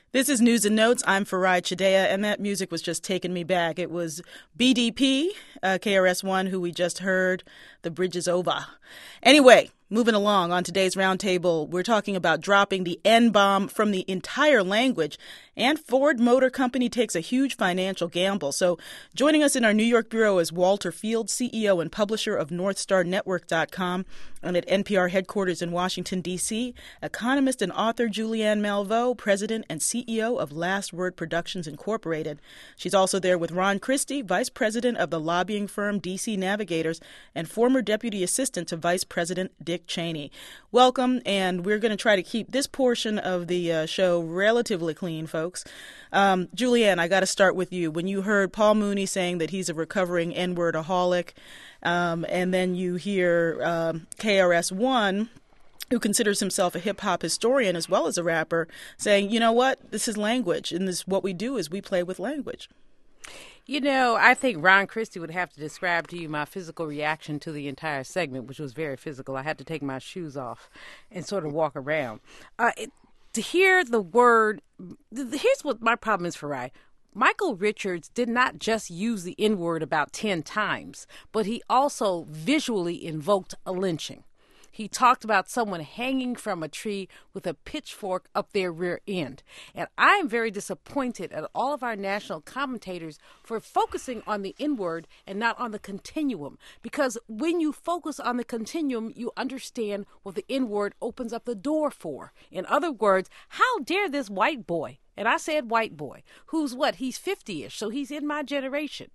This is News and Notes. I'm Farai Chidea, and that music was just taking me back. It was BDP, KRS-One, who we just heard. The bridge is over. Anyway, moving along on today's roundtable, we're talking about dropping the N-bomb from the entire language, and Ford Motor Company takes a huge financial gamble. So joining us in our New York bureau is Walter Field, CEO and publisher of NorthstarNetwork.com, and at NPR headquarters in Washington, D.C., economist and author Julianne Malveaux, president and CEO of Last Word Productions Incorporated. She's also there with Ron Christie, vice president of the lobbying firm D.C. Navigators, and former deputy assistant to Vice President Dick Cheney. Welcome, and we're going to try to keep this portion of the show relatively clean, folks. Julianne, I got to start with you. When you heard Paul Mooney saying that he's a recovering N-wordaholic, and then you hear KRS-One, who considers himself a hip-hop historian as well as a rapper, saying, you know what, this is language, and this what we do is we play with language. You know, I think Ron Christie would have to describe to you my physical reaction to the entire segment, which was very physical. I had to take my shoes off and sort of walk around. To hear the word, here's what my problem is, Farai. Michael Richards did not just use the N-word about 10 times, but he also visually invoked a lynching. He talked about someone hanging from a tree with a pitchfork up their rear end. And I am very disappointed at all of our national commentators for focusing on the N-word and not on the continuum. Because when you focus on the continuum, you understand what the N-word opens up the door for. In other words, how dare this white boy, and I said white boy, who's what? He's 50-ish, so he's in my generation.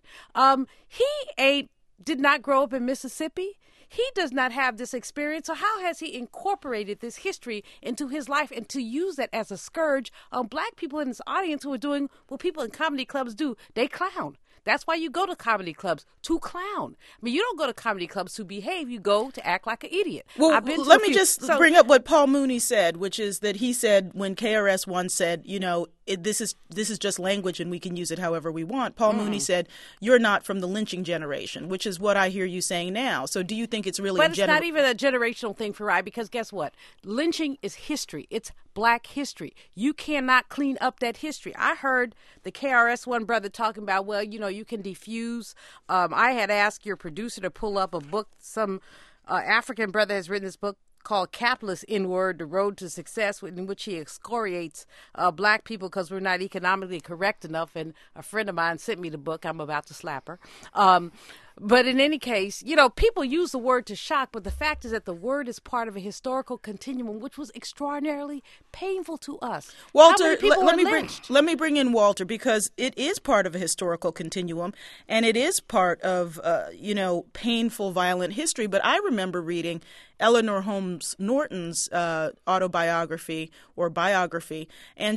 Did not grow up in Mississippi. He does not have this experience. So how has he incorporated this history into his life and to use that as a scourge on black people in this audience who are doing what people in comedy clubs do? They clown. That's why you go to comedy clubs, to clown. I mean, you don't go to comedy clubs to behave. You go to act like an idiot. Well, let me just bring up what Paul Mooney said, which is that he said when KRS-One said, you know, this is just language and we can use it however we want. Paul Mooney said, you're not from the lynching generation, which is what I hear you saying now. So do you think it's really But it's not even a generational thing, Farai, because guess what? Lynching is history. It's black history. You cannot clean up that history. I heard the KRS-One brother talking about, well, you know, you can defuse. I had asked your producer to pull up a book. Some African brother has written this book called Capitalist N-Word, The Road to Success, in which he excoriates black people because we're not economically correct enough. And a friend of mine sent me the book. I'm about to slap her. But in any case, you know, people use the word to shock, but the fact is that the word is part of a historical continuum, which was extraordinarily painful to us. Walter, let me bring in Walter, because it is part of a historical continuum, and it is part of, painful, violent history. But I remember reading Eleanor Holmes Norton's autobiography or biography, and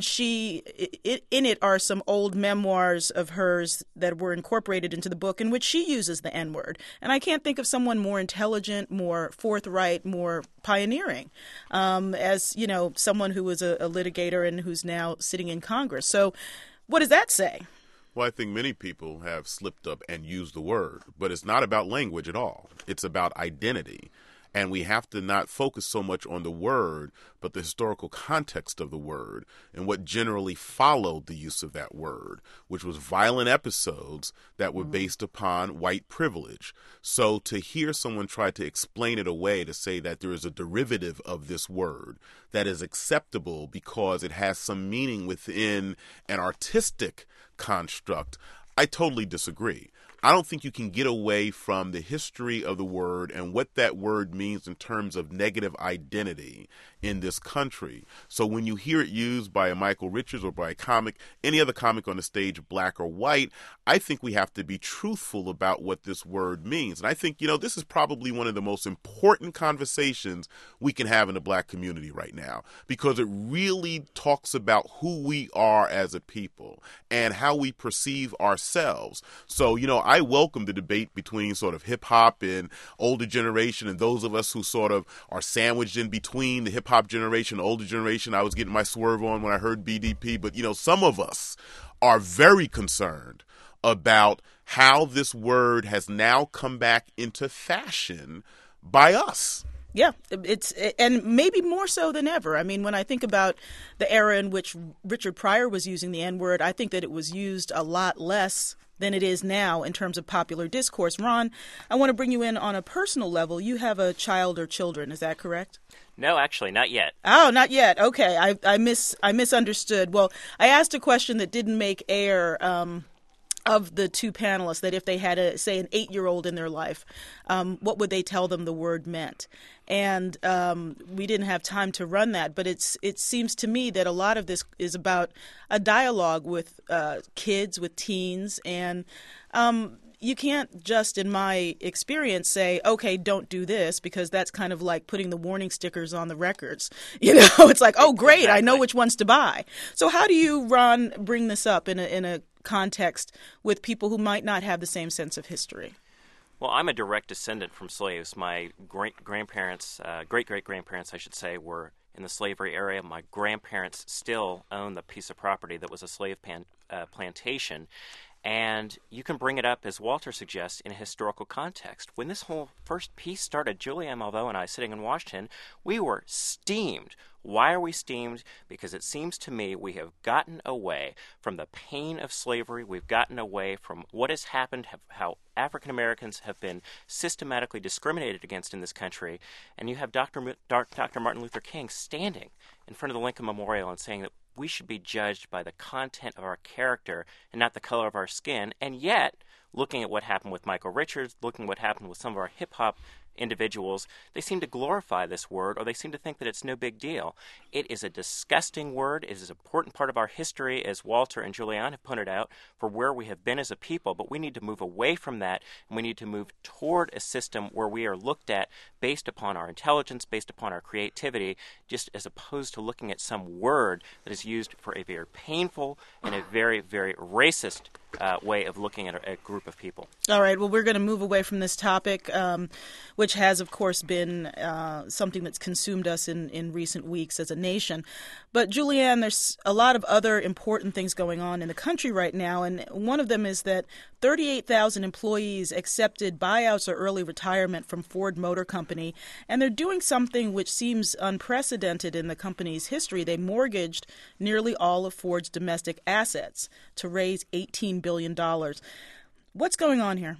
in it are some old memoirs of hers that were incorporated into the book in which she uses the N-word. And I can't think of someone more intelligent, more forthright, more pioneering, as, you know, someone who was a litigator and who's now sitting in Congress. So what does that say? Well, I think many people have slipped up and used the word, but it's not about language at all. It's about identity. And we have to not focus so much on the word, but the historical context of the word and what generally followed the use of that word, which was violent episodes that were based upon white privilege. So to hear someone try to explain it away, to say that there is a derivative of this word that is acceptable because it has some meaning within an artistic construct, I totally disagree. I don't think you can get away from the history of the word and what that word means in terms of negative identity in this country. So when you hear it used by a Michael Richards or by a comic, any other comic on the stage, black or white, I think we have to be truthful about what this word means. And I think, you know, this is probably one of the most important conversations we can have in the black community right now, because it really talks about who we are as a people and how we perceive ourselves. So, you know, I welcome the debate between sort of hip hop and older generation and those of us who sort of are sandwiched in between the hip hop generation, older generation. I was getting my swerve on when I heard BDP, but, you know, some of us are very concerned about how this word has now come back into fashion by us. Yeah, and maybe more so than ever. I mean, when I think about the era in which Richard Pryor was using the N-word, I think that it was used a lot less than it is now in terms of popular discourse. Ron, I want to bring you in on a personal level. You have a child or children, is that correct? No, actually, not yet. Oh, not yet. Okay, I misunderstood. Well, I asked a question that didn't make air of the two panelists, that if they had, say, an 8-year-old in their life, what would they tell them the word meant? And we didn't have time to run that, but it seems to me that a lot of this is about a dialogue with kids, with teens, and you can't just, in my experience, say, okay, don't do this, because that's kind of like putting the warning stickers on the records. You know, it's like, oh, great, exactly. I know which ones to buy. So how do you, Ron, bring this up in a context with people who might not have the same sense of history? Well, I'm a direct descendant from slaves. My great-great-grandparents, I should say, were in the slavery area. My grandparents still own the piece of property that was a slave plantation. And you can bring it up, as Walter suggests, in a historical context. When this whole first piece started, Julianne Malveaux and I, sitting in Washington, we were steamed. Why are we steamed? Because it seems to me we have gotten away from the pain of slavery. We've gotten away from what has happened, how African Americans have been systematically discriminated against in this country. And you have Dr. Martin Luther King standing in front of the Lincoln Memorial and saying that we should be judged by the content of our character and not the color of our skin. And yet, looking at what happened with Michael Richards, looking at what happened with some of our hip-hop individuals, they seem to glorify this word, or they seem to think that it's no big deal. It is a disgusting word. It is an important part of our history, as Walter and Julianne have pointed out, for where we have been as a people. But we need to move away from that, and we need to move toward a system where we are looked at based upon our intelligence, based upon our creativity, just as opposed to looking at some word that is used for a very painful and a very, very racist way of looking at a group of people. All right. Well, we're going to move away from this topic, which has, of course, been something that's consumed us in recent weeks as a nation. But, Julianne, there's a lot of other important things going on in the country right now, and one of them is that 38,000 employees accepted buyouts or early retirement from Ford Motor Company, and they're doing something which seems unprecedented in the company's history. They mortgaged nearly all of Ford's domestic assets to raise $18 billion. What's going on here?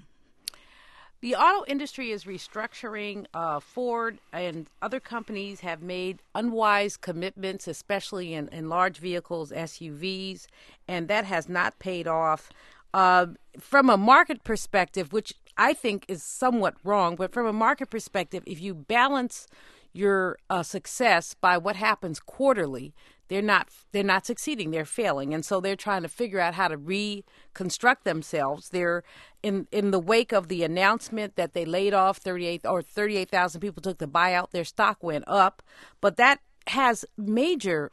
The auto industry is restructuring. Ford and other companies have made unwise commitments, especially in large vehicles, SUVs, and that has not paid off. From a market perspective, which I think is somewhat wrong, but from a market perspective, if you balance your success by what happens quarterly, they're not succeeding. They're failing, and so they're trying to figure out how to reconstruct themselves. They're in the wake of the announcement that they laid off 38,000 people took the buyout. Their stock went up, but that has major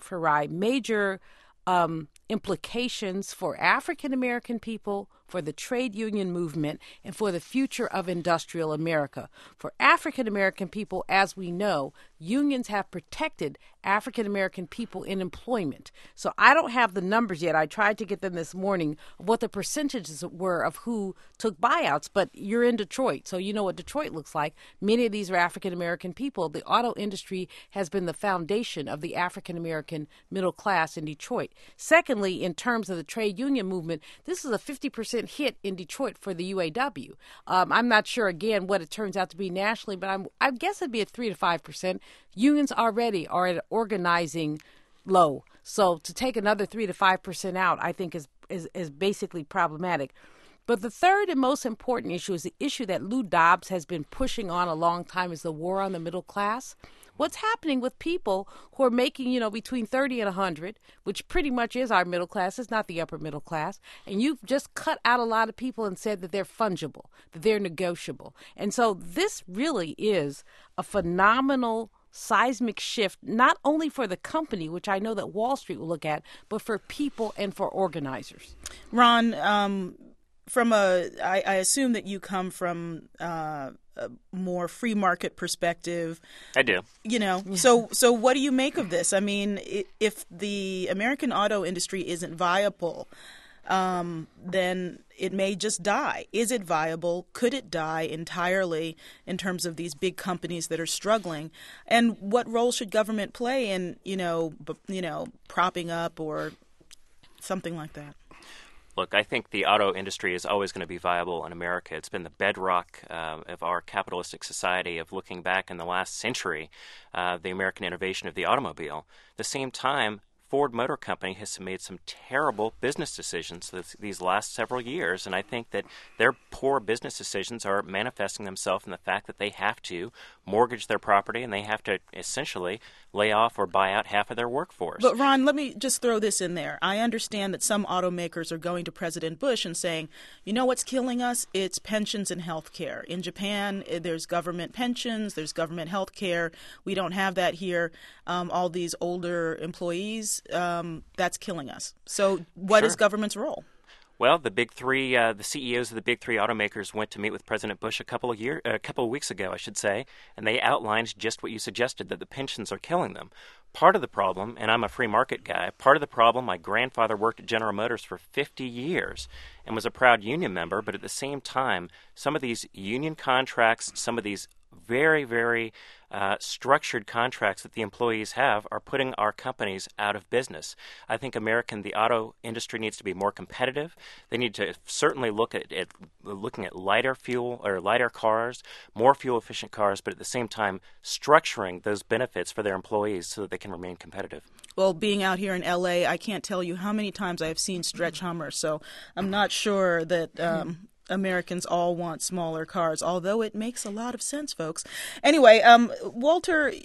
implications for African American people, for the trade union movement, and for the future of industrial America. For African American people, as we know, unions have protected African American people in employment. So I don't have the numbers yet. I tried to get them this morning of what the percentages were of who took buyouts, but you're in Detroit, so you know what Detroit looks like. Many of these are African American people. The auto industry has been the foundation of the African American middle class in Detroit. Secondly, in terms of the trade union movement, this is a 50% hit in Detroit for the UAW. I'm not sure, again, what it turns out to be nationally, but I guess it'd be at 3 to 5%. Unions already are at an organizing low. So to take another 3 to 5% out, I think is basically problematic. But the third and most important issue is the issue that Lou Dobbs has been pushing on a long time, is the war on the middle class. What's happening with people who are making, between 30 and 100, which pretty much is our middle class, it's not the upper middle class, and you've just cut out a lot of people and said that they're fungible, that they're negotiable. And so this really is a phenomenal seismic shift, not only for the company, which I know that Wall Street will look at, but for people and for organizers. Ron, I assume that you come from a more free market perspective. I do. So what do you make of this? I mean, if the American auto industry isn't viable, then it may just die. Is it viable? Could it die entirely in terms of these big companies that are struggling? And what role should government play in, propping up or something like that? Look, I think the auto industry is always going to be viable in America. It's been the bedrock of our capitalistic society of looking back in the last century, the American innovation of the automobile. At the same time, Ford Motor Company has made some terrible business decisions these last several years, and I think that their poor business decisions are manifesting themselves in the fact that they have to mortgage their property and they have to essentially lay off or buy out half of their workforce. But Ron, let me just throw this in there. I understand that some automakers are going to President Bush and saying, you know what's killing us? It's pensions and health care. In Japan, there's government pensions, there's government health care. We don't have that here. All these older employees, that's killing us. So what is government's role? Well, the big three, the CEOs of the big three automakers went to meet with President Bush a couple of weeks ago, I should say, and they outlined just what you suggested, that the pensions are killing them. Part of the problem, and I'm a free market guy, part of the problem, my grandfather worked at General Motors for 50 years and was a proud union member, but at the same time, some of these union contracts, some of these very, very structured contracts that the employees have are putting our companies out of business. I think the auto industry needs to be more competitive. They need to certainly look at looking at lighter fuel or lighter cars, more fuel efficient cars, but at the same time structuring those benefits for their employees so that they can remain competitive. Well, being out here in L.A., I can't tell you how many times I have seen stretch Hummers, so I'm not sure that Americans all want smaller cars, although it makes a lot of sense, folks. Anyway, Walter,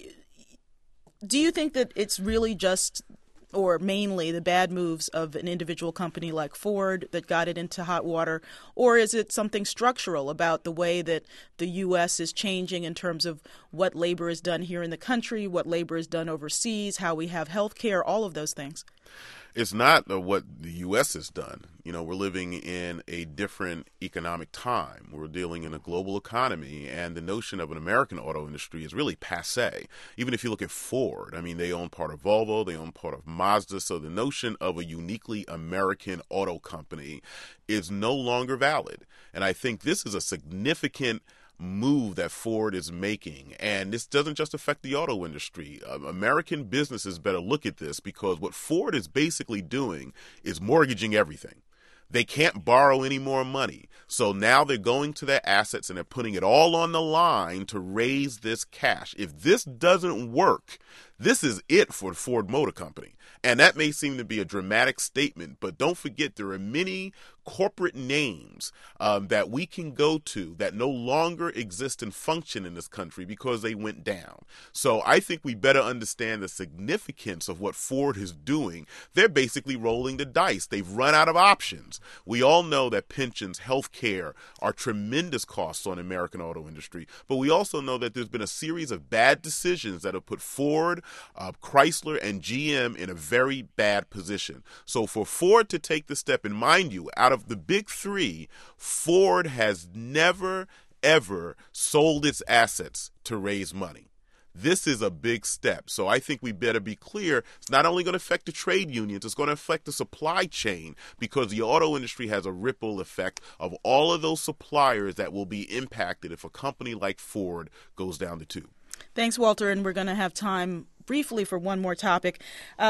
do you think that it's really just or mainly the bad moves of an individual company like Ford that got it into hot water, or is it something structural about the way that the U.S. is changing in terms of what labor is done here in the country, what labor is done overseas, how we have health care, all of those things? It's not what the U.S. has done. We're living in a different economic time. We're dealing in a global economy, and the notion of an American auto industry is really passé. Even if you look at Ford, they own part of Volvo, they own part of Mazda, so the notion of a uniquely American auto company is no longer valid. And I think this is a significant move that Ford is making, and this doesn't just affect the auto industry. American businesses better look at this, because what Ford is basically doing is mortgaging everything. They can't borrow any more money, so now they're going to their assets and they're putting it all on the line to raise this cash. If this doesn't work, this is it for Ford Motor Company. And that may seem to be a dramatic statement, but don't forget there are many corporate names that we can go to that no longer exist and function in this country because they went down. So I think we better understand the significance of what Ford is doing. They're basically rolling the dice. They've run out of options. We all know that pensions, health care are tremendous costs on the American auto industry, but we also know that there's been a series of bad decisions that have put Ford, Chrysler, and GM in a very bad position. So for Ford to take the step, and mind you, out of the big three, Ford has never, ever sold its assets to raise money. This is a big step. So I think we better be clear. It's not only going to affect the trade unions, it's going to affect the supply chain, because the auto industry has a ripple effect of all of those suppliers that will be impacted if a company like Ford goes down the tube. Thanks, Walter, and we're going to have time briefly for one more topic.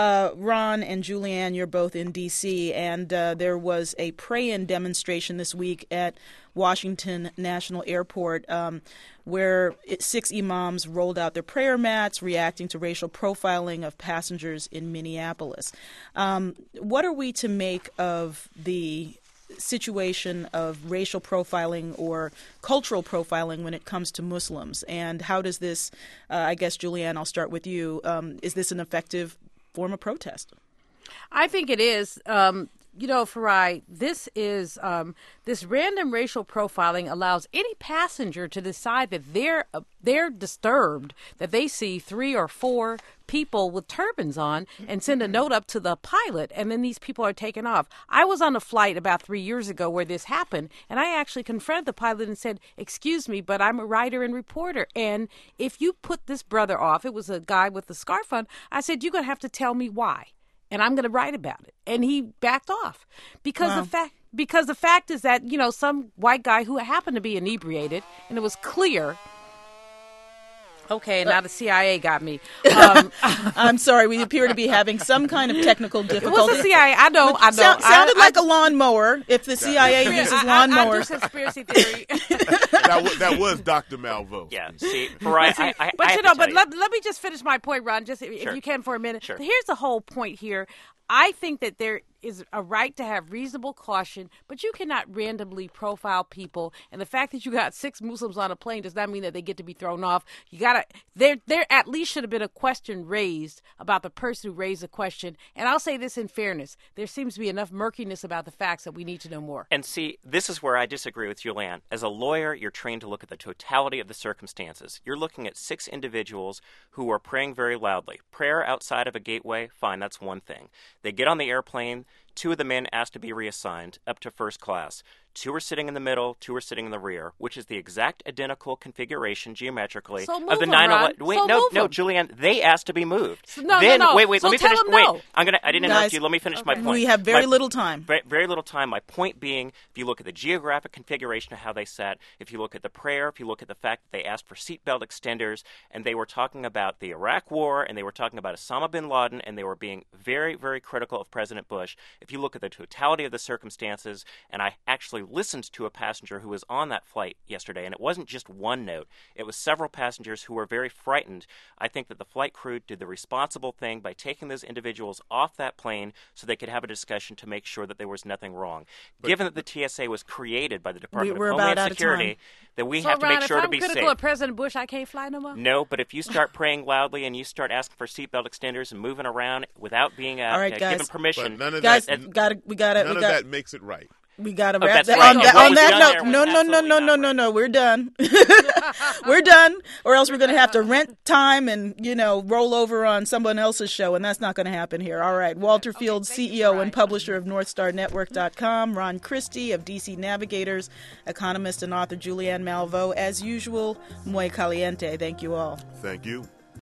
Ron and Julianne, you're both in D.C., and there was a pray-in demonstration this week at Washington National Airport where 6 imams rolled out their prayer mats reacting to racial profiling of passengers in Minneapolis. What are we to make of the situation of racial profiling or cultural profiling when it comes to Muslims, and how does this, I guess, Julianne, I'll start with you, is this an effective form of protest? I think it is. Farai, this is this random racial profiling allows any passenger to decide that they're disturbed that they see 3 or 4 people with turbans on and send a note up to the pilot, and then these people are taken off. I was on a flight about 3 years ago where this happened, and I actually confronted the pilot and said, "Excuse me, but I'm a writer and reporter, and if you put this brother off," it was a guy with the scarf on, I said, "you're going to have to tell me why." and I'm going to write about it. And he backed off because the fact is that, some white guy who happened to be inebriated, and it was clear. Okay, now the CIA got me. I'm sorry. We appear to be having some kind of technical difficulty. It was the CIA. I know. Sounded like a lawnmower. If the CIA uses lawnmowers, I do conspiracy theory. that was Dr. Malveaux. Yeah. See, Mariah, but let me just finish my point, Ron. Just if you can for a minute. Sure. Here's the whole point here. I think that there is a right to have reasonable caution, but you cannot randomly profile people. And the fact that you got 6 Muslims on a plane does not mean that they get to be thrown off. There at least should have been a question raised about the person who raised the question. And I'll say this in fairness. There seems to be enough murkiness about the facts that we need to know more. And see, this is where I disagree with Julianne. As a lawyer, you're trained to look at the totality of the circumstances. You're looking at 6 individuals who are praying very loudly. Prayer outside of a gateway, fine, that's one thing. They get on the airplane. 2 of the men asked to be reassigned up to first class. 2 are sitting in the middle, 2 are sitting in the rear, which is the exact identical configuration geometrically of the 9/11. Wait, no, Julianne, they asked to be moved. No. Wait, so let me finish. No. I didn't interrupt you. Let me finish my point. We have very little time. Very little time. My point being, if you look at the geographic configuration of how they sat, if you look at the prayer, if you look at the fact that they asked for seatbelt extenders, and they were talking about the Iraq War, and they were talking about Osama bin Laden, and they were being very, very critical of President Bush. If you look at the totality of the circumstances, and I actually listened to a passenger who was on that flight yesterday, and it wasn't just one note. It was several passengers who were very frightened. I think that the flight crew did the responsible thing by taking those individuals off that plane so they could have a discussion to make sure that there was nothing wrong. Given that the TSA was created by the Department of Homeland Security, that we have to make sure to be safe. So, Ron, if I'm critical of President Bush, I can't fly no more? No, but if you start praying loudly and you start asking for seatbelt extenders and moving around without being given permission, none of guys, that, that makes it right. We got to wrap that right. on that note. No. We're done. We're done, or else we're going to have to rent time and roll over on someone else's show, and that's not going to happen here. All right, Walter Fields, CEO and publisher of NorthstarNetwork.com, Ron Christie of DC Navigators, economist and author Julianne Malveaux. As usual, muy caliente. Thank you all. Thank you.